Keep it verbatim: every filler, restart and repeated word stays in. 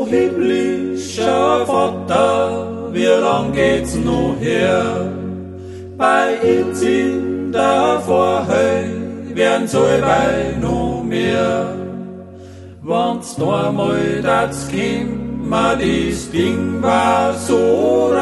himmlischer Vater, wie lang geht's noch her? Bei uns in der Vorhöhe werden so bei noch mehr. Wenn's da mal das Kind, das Ding war so